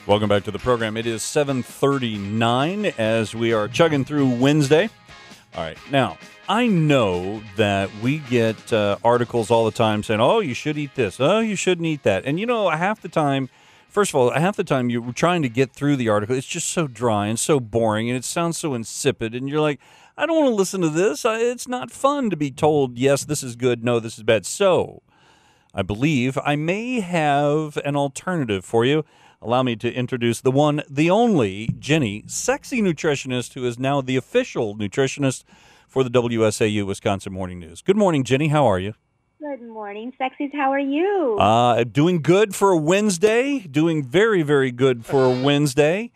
Welcome back to the program. It is 7:39 as we are chugging through Wednesday. All right. Now, I know that we get articles all the time saying, oh, you should eat this. Oh, you shouldn't eat that. And, half the time, first of all, half the time you're trying to get through the article. It's just so dry and so boring, and it sounds so insipid. And you're like, I don't want to listen to this. It's not fun to be told, yes, this is good. No, this is bad. So I believe I may have an alternative for you. Allow me to introduce the one, the only, Jenny, sexy nutritionist, who is now the official nutritionist for the WSAU Wisconsin Morning News. Good morning, Jenny. How are you? Good morning, sexies. How are you? Doing good for a Wednesday. Doing very, very good for a Wednesday.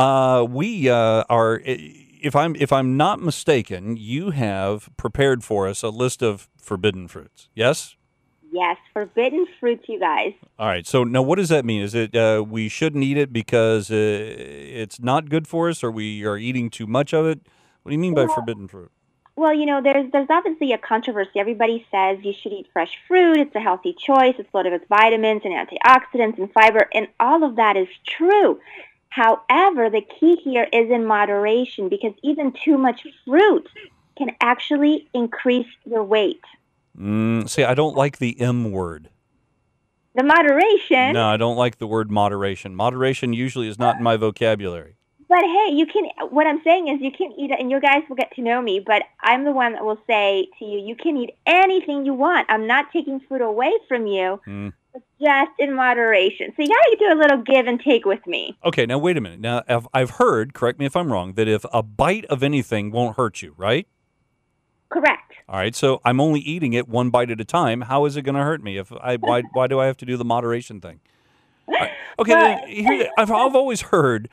We are, if I'm not mistaken, you have prepared for us a list of forbidden fruits. Yes? Yes, forbidden fruits, you guys. All right. So now what does that mean? Is it we shouldn't eat it because it's not good for us, or we are eating too much of it? What do you mean by forbidden fruit? Well, there's obviously a controversy. Everybody says you should eat fresh fruit. It's a healthy choice. It's loaded with vitamins and antioxidants and fiber, and all of that is true. However, the key here is in moderation, because even too much fruit can actually increase your weight. See, I don't like the M word. The moderation? No, I don't like the word moderation. Moderation usually is not in my vocabulary. But hey, what I'm saying is you can eat it, and you guys will get to know me, but I'm the one that will say to you, you can eat anything you want. I'm not taking food away from you, but just in moderation. So you got to do a little give and take with me. Okay, now wait a minute. Now, I've heard, correct me if I'm wrong, that if a bite of anything won't hurt you, right? Correct. All right, so I'm only eating it one bite at a time. How is it going to hurt me? Why do I have to do the moderation thing? Right. Okay, then, I've always heard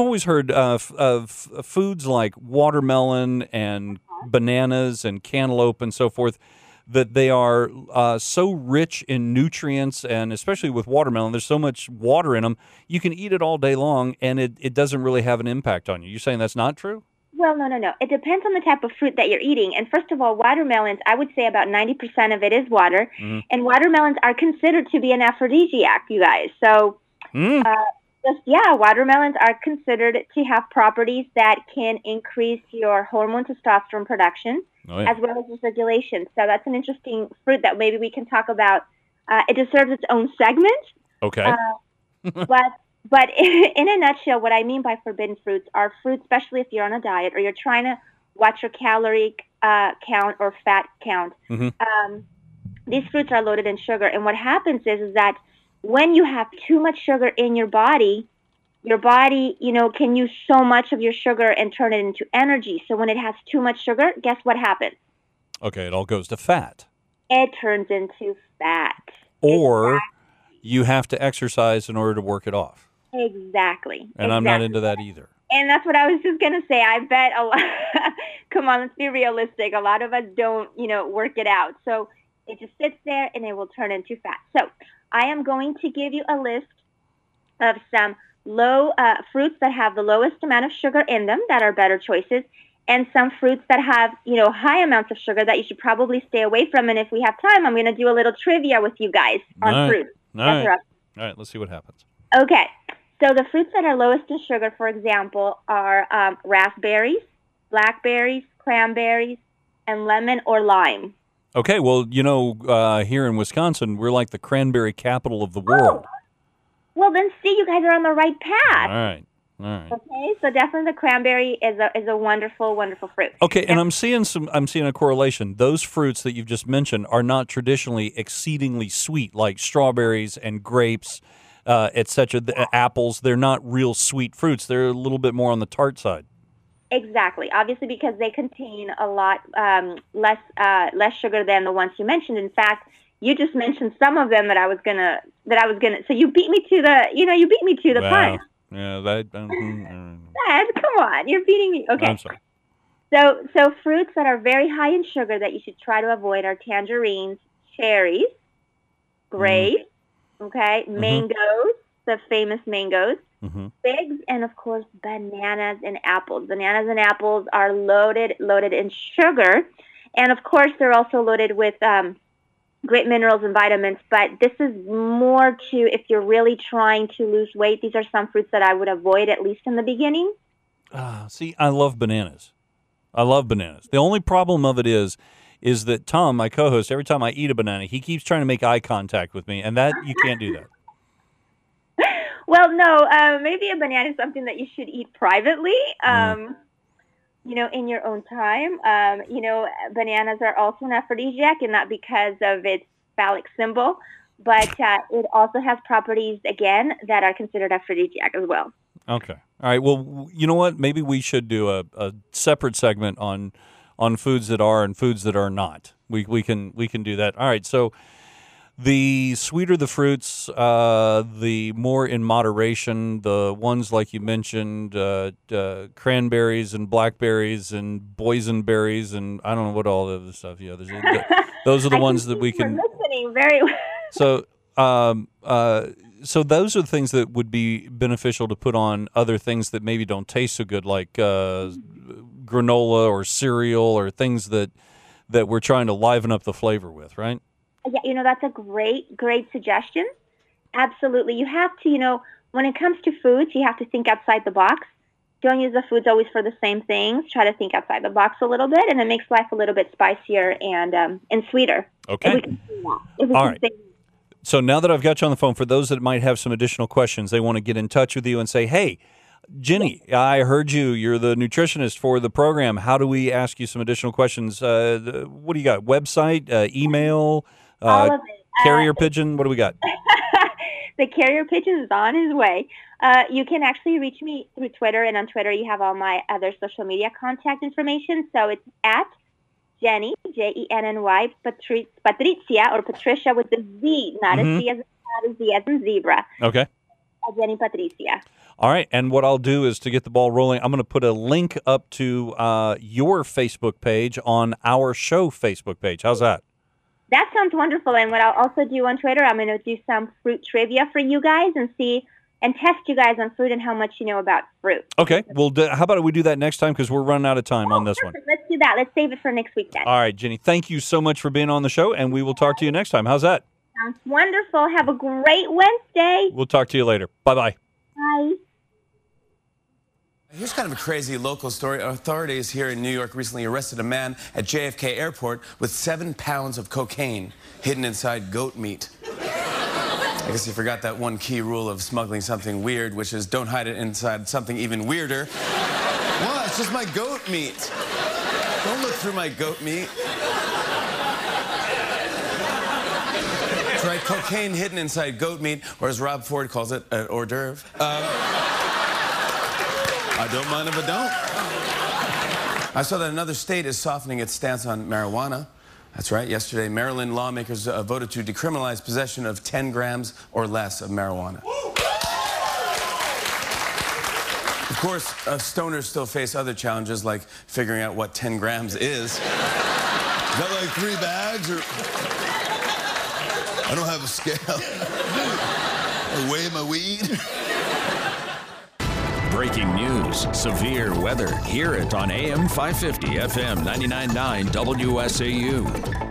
of foods like watermelon and bananas and cantaloupe and so forth, that they are so rich in nutrients, and especially with watermelon, there's so much water in them, you can eat it all day long, and it doesn't really have an impact on you. You're saying that's not true? Well, no. It depends on the type of fruit that you're eating. And first of all, watermelons, I would say about 90% of it is water. Mm-hmm. And watermelons are considered to be an aphrodisiac, you guys. So, watermelons are considered to have properties that can increase your hormone testosterone production, as well as your circulation. So that's an interesting fruit that maybe we can talk about. It deserves its own segment. Okay. But in a nutshell, what I mean by forbidden fruits are fruits, especially if you're on a diet or you're trying to watch your calorie count or fat count. Mm-hmm. These fruits are loaded in sugar. And what happens is that when you have too much sugar in your body, can use so much of your sugar and turn it into energy. So when it has too much sugar, guess what happens? Okay, it all goes to fat. It turns into fat. Or you have to exercise in order to work it off. Exactly. And I'm not into that either. And that's what I was just going to say. I bet a lot, come on, let's be realistic. A lot of us don't, work it out. So it just sits there and it will turn into fat. So I am going to give you a list of some low fruits that have the lowest amount of sugar in them that are better choices, and some fruits that have, high amounts of sugar that you should probably stay away from. And if we have time, I'm going to do a little trivia with you guys on fruits. All right, let's see what happens. Okay. So the fruits that are lowest in sugar, for example, are raspberries, blackberries, cranberries, and lemon or lime. Okay, well, here in Wisconsin, we're like the cranberry capital of the world. Well, then see, you guys are on the right path. All right. Okay, so definitely the cranberry is a wonderful, wonderful fruit. Okay, and I'm seeing a correlation. Those fruits that you've just mentioned are not traditionally exceedingly sweet, like strawberries and grapes, etc. The apples, they're not real sweet fruits. They're a little bit more on the tart side. Exactly. Obviously, because they contain a lot less sugar than the ones you mentioned. In fact, you just mentioned some of them that I was gonna. So you beat me to the punch. Yeah, that. Dad, come on, you're beating me. Okay. I'm sorry. So fruits that are very high in sugar that you should try to avoid are tangerines, cherries, grapes, mangoes, the famous mangoes, figs, and of course bananas and apples. Bananas and apples are loaded in sugar, and of course they're also loaded with great minerals and vitamins, but this is more to if you're really trying to lose weight. These are some fruits that I would avoid, at least in the beginning. See, I love bananas. The only problem of it is that Tom, my co-host, every time I eat a banana, he keeps trying to make eye contact with me, and that you can't do that. Well, no, maybe a banana is something that you should eat privately, in your own time. Bananas are also an aphrodisiac, and not because of its phallic symbol, but it also has properties, again, that are considered aphrodisiac as well. Okay. All right. Well, you know what? Maybe we should do a separate segment on foods that are and foods that are not. We can do that. All right. So the sweeter the fruits, the more in moderation. The ones like you mentioned, cranberries and blackberries and boysenberries and I don't know what all of the stuff. Yeah, those are the ones that we can. Listening very well. So. So those are the things that would be beneficial to put on other things that maybe don't taste so good, like granola or cereal or things that we're trying to liven up the flavor with, right? Yeah, that's a great suggestion. Absolutely. You have to, when it comes to foods, you have to think outside the box. Don't use the foods always for the same things. Try to think outside the box a little bit, and it makes life a little bit spicier and sweeter. Okay. All right. So now that I've got you on the phone, for those that might have some additional questions, they want to get in touch with you and say, hey, Jenny, I heard you're the nutritionist for the program. How do we ask you some additional questions? What do you got? Website, email, all of it. Carrier pigeon? What do we got? The carrier pigeon is on his way. You can actually reach me through Twitter, and on Twitter you have all my other social media contact information. So it's at Jenny, Jenny, Patricia, or Patricia with the Z, not a Z as in zebra. Okay. Jenny Patricia. All right, and what I'll do is to get the ball rolling, I'm going to put a link up to your Facebook page on our show Facebook page. How's that? That sounds wonderful, and what I'll also do on Twitter, I'm going to do some fruit trivia for you guys and test you guys on fruit and how much you know about fruit. Okay. Well, how about we do that next time because we're running out of time on this perfect. One. Let's do that. Let's save it for next week then. All right, Jenny. Thank you so much for being on the show, and we will talk to you next time. How's that? Sounds wonderful. Have a great Wednesday. We'll talk to you later. Bye-bye. Bye. Here's kind of a crazy local story. Authorities here in New York recently arrested a man at JFK Airport with 7 pounds of cocaine hidden inside goat meat. I guess you forgot that one key rule of smuggling something weird, which is don't hide it inside something even weirder. What? It's just my goat meat. Don't look through my goat meat. That's right, cocaine hidden inside goat meat, or as Rob Ford calls it, an hors d'oeuvre. I don't mind if I don't. I saw that another state is softening its stance on marijuana. That's right. Yesterday, Maryland lawmakers voted to decriminalize possession of 10 grams or less of marijuana. Of course, stoners still face other challenges, like figuring out what 10 grams is. Is that like 3 bags, or... I don't have a scale. I weigh my weed. Breaking news, severe weather. Hear it on AM 550, FM 99.9 WSAU.